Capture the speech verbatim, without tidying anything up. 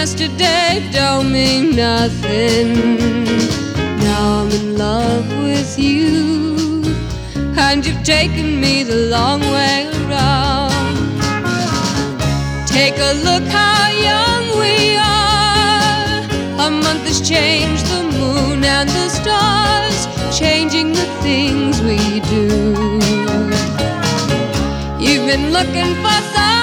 yesterday don't mean nothing. Now I'm in love with you, and you've taken me the long way around. Take a look how young we are. A month has changed the moon and the stars, changing the things we do. You've been looking for some